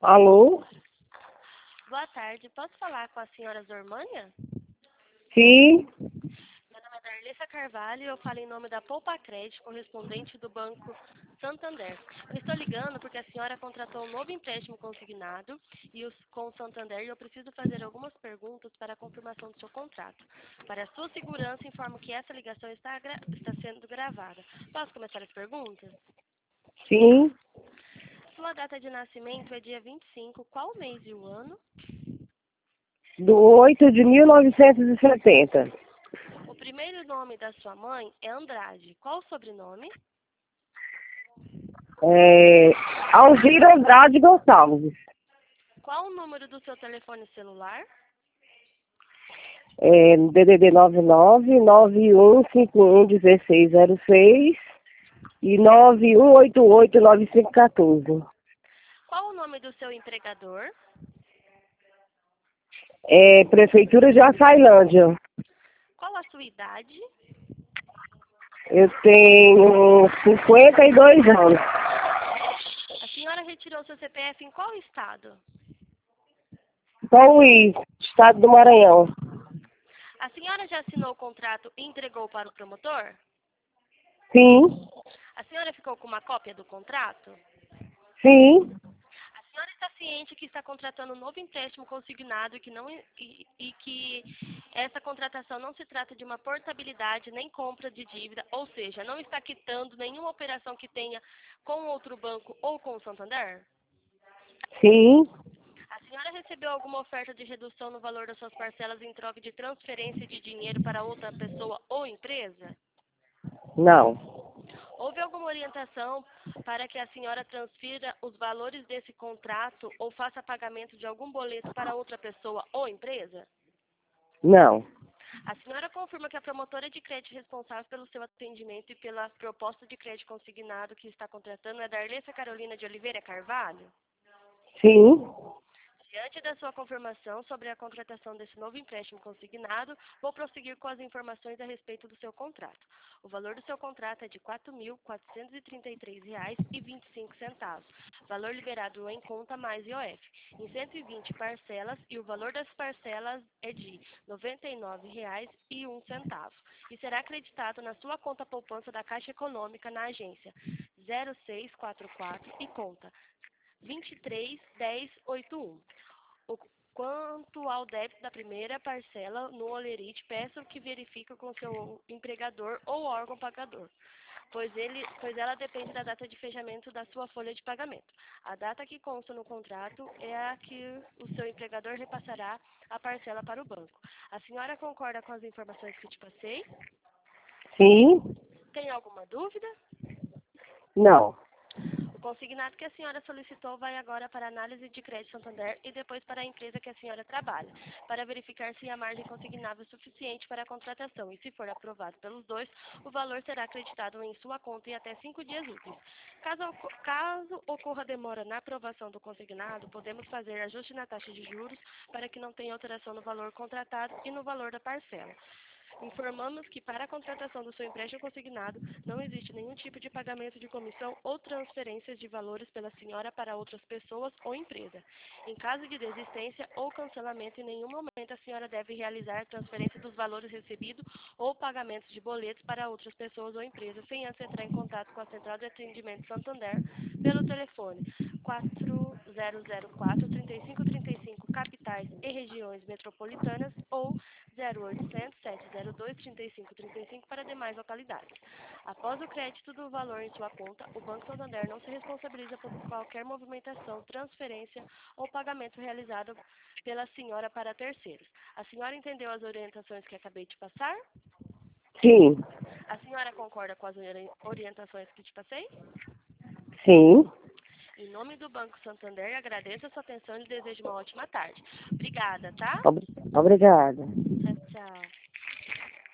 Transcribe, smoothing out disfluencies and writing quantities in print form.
Alô? Boa tarde, posso falar com a senhora Zormânia? Sim, Meu nome é Darlessa Carvalho e eu falo em nome da Poupa Crédito, correspondente do Banco Santander. Eu estou ligando porque a senhora contratou um novo empréstimo consignado com o Santander e eu preciso fazer algumas perguntas para a confirmação do seu contrato. Para a sua segurança, informo que essa ligação está sendo gravada. Posso começar as perguntas? sim. Sua data de nascimento é dia 25, qual o mês e o ano? Do 8 de 1970. O primeiro nome da sua mãe é Andrade. Qual o sobrenome? Alzira Andrade Gonçalves. Qual o número do seu telefone celular? DDD 9991511606 e 91889514. Qual o nome do seu empregador? Prefeitura de Açailândia. Qual a sua idade? Eu tenho 52 anos. A senhora retirou seu CPF em qual estado? São Luís, estado do Maranhão. A senhora já assinou o contrato e entregou para o promotor? Sim, A senhora ficou com uma cópia do contrato? sim, A senhora está ciente que está contratando um novo empréstimo consignado e que essa contratação não se trata de uma portabilidade nem compra de dívida, ou seja, não está quitando nenhuma operação que tenha com outro banco ou com o Santander? sim, A senhora recebeu alguma oferta de redução no valor das suas parcelas em troca de transferência de dinheiro para outra pessoa ou empresa? não, Houve alguma orientação para que a senhora transfira os valores desse contrato ou faça pagamento de algum boleto para outra pessoa ou empresa? não, A senhora confirma que a promotora de crédito responsável pelo seu atendimento e pela proposta de crédito consignado que está contratando é Darlessa Carolina de Oliveira Carvalho? sim, Diante da sua confirmação sobre a contratação desse novo empréstimo consignado, vou prosseguir com as informações a respeito do seu contrato. O valor do seu contrato é de R$ 4.433,25, valor liberado em conta mais IOF, em 120 parcelas, e o valor das parcelas é de R$ 99,01 e será acreditado na sua conta poupança da Caixa Econômica na agência 0644 e conta 231081. Quanto ao débito da primeira parcela no Olerite, peço que verifique com seu empregador ou órgão pagador, pois ela depende da data de fechamento da sua folha de pagamento. A data que consta no contrato é a que o seu empregador repassará a parcela para o banco. A senhora concorda com as informações que te passei? sim, Tem alguma dúvida? não. O consignado que a senhora solicitou vai agora para a análise de crédito Santander e depois para a empresa que a senhora trabalha, para verificar se a margem consignável é suficiente para a contratação e, se for aprovado pelos dois, o valor será acreditado em sua conta em até 5 dias úteis. Caso ocorra demora na aprovação do consignado, podemos fazer ajuste na taxa de juros para que não tenha alteração no valor contratado e no valor da parcela. Informamos que para a contratação do seu empréstimo consignado não existe nenhum tipo de pagamento de comissão ou transferências de valores pela senhora para outras pessoas ou empresa. Em caso de desistência ou cancelamento, em nenhum momento a senhora deve realizar transferência dos valores recebidos ou pagamentos de boletos para outras pessoas ou empresas, sem antes entrar em contato com a Central de Atendimento Santander pelo telefone 4004-3535, capitais e regiões metropolitanas, ou 0800 702 3535 para demais localidades. Após o crédito do valor em sua conta, o Banco Santander não se responsabiliza por qualquer movimentação, transferência ou pagamento realizado pela senhora para terceiros. A senhora entendeu as orientações que acabei de passar? Sim, A senhora concorda com as orientações que te passei? sim. Em nome do Banco Santander, agradeço a sua atenção e lhe desejo uma ótima tarde. Obrigada, tá? Obrigada. Tchau, tchau.